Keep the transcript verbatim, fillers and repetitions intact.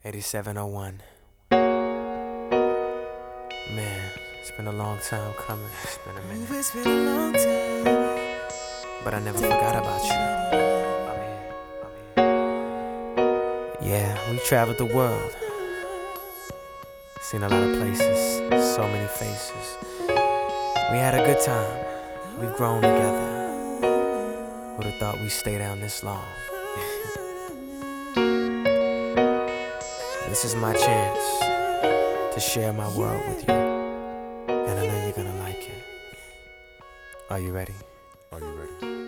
eighty-seven oh one. Man, it's been a long time coming. It's been a minute. It's been a long time. But I never forgot about you. I'm here. I'm here. Yeah, we traveled the world. Seen a lot of places, so many faces. We had a good time. We've grown together. Who'd have thought we'd stay down this long? This is my chance to share my world with you. And I know you're gonna like it. Are you ready? Are you ready?